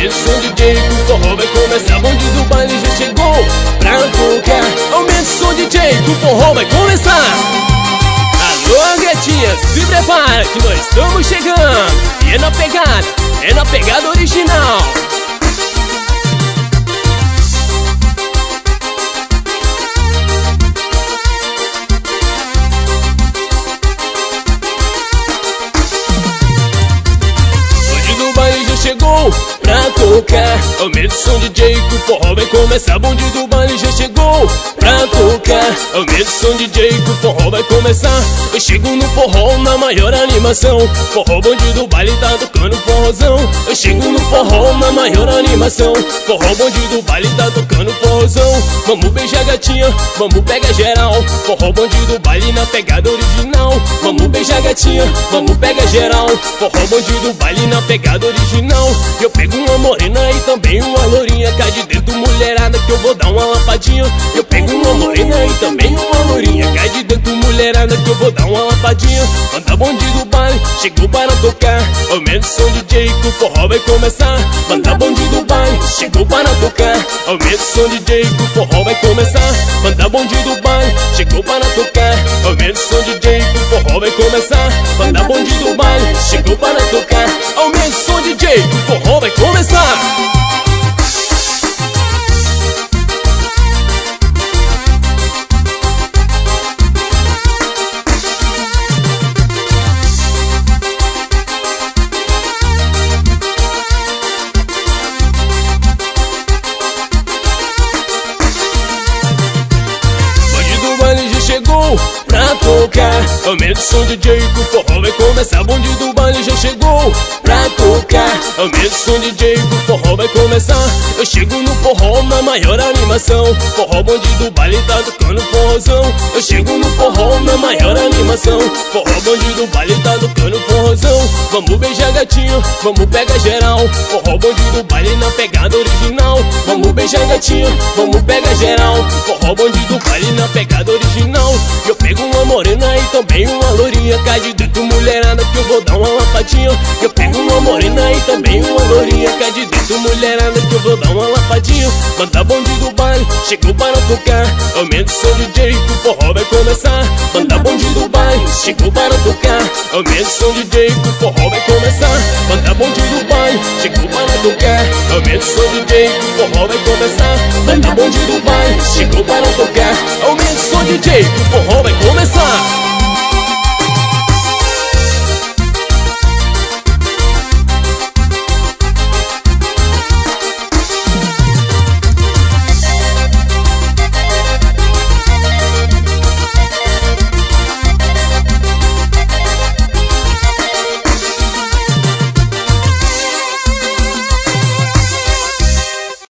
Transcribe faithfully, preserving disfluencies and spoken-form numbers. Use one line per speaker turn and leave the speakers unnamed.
Aumenta o som, D J, que o forró vai começar. Bonde do baile já chegou pra tocar. Aumenta o som, D J, que o forró vai começar. Alô, gatinha, se prepara que nós estamos chegando. E é na pegada, é na pegada original. Chegou pra tocar. Aumenta o som, D J, que o forró vai começar. Bonde do baile já chegou pra tocar. Aumenta o som, D J, que o forró vai começar. Eu chego no forró na maior animação. Forró, bonde do baile tá tocando forrozão. Eu chego no forró na maior animação. Forró, bonde do baile tá tocando forrozão. Vamos beijar gatinha, vamos pegar geral. Forró, bonde do baile na pegada original. Vamos beijar gatinha, vamos pegar geral. Forró, bonde do baile na pegada original. Eu pego uma morena e também uma lourinha. Cá de dentro, mulherada, que eu vou dar uma lapadinha. Eu pego uma morena e também uma lourinha. Cá de dentro, mulherada, que eu vou dar uma lapadinha. Manda bonde do baile, chegou para tocar. Aumenta o som, D J, que o forró vai começar. Manda bonde do baile, chegou para tocar. Aumenta o som, D J, que o forró vai começar. Manda bonde do baile, chegou para tocar. Aumenta o som, D J, que o forró vai começar. Manda bonde do baile, chegou para tocar. Aumenta o som, D J, que o forró vai começar. Chegou pra tocar. Aumenta o som, D J, que o forró vai começar. Bonde do baile já chegou pra tocar. Aumenta o som, D J, que o forró vai começar. Eu chego no forró na maior animação. Forró, bonde do baile tá tocando forrozão. Eu chego no forró na maior animação. Forró, bonde do baile tá tocando forrozão. Vamos beijar gatinho, vamos pegar geral. Forró, bonde do baile na pegada original. Vamos beijar gatinho, vamos pegar geral. Forró, bonde do baile na pegada original. Eu pego uma morena e também uma lourinha. Cá de dentro, mulherada, que eu vou dar uma lapadinha. Eu pego uma morena e também uma lourinha. Cá de dentro, mulherada, que eu vou dar uma lapadinha. Manda bonde do baile, chegou para tocar. Aumenta o som, D J, que o forró vai começar. Manda bonde do baile, chegou para tocar. Aumenta o som, D J, que o forró vai começar. Manda bonde do baile, chegou para tocar. Aumenta o som, D J, que o forró vai começar. Manda bonde do baile, chegou para tocar. Aumenta o som, D J, que o forró vai começar.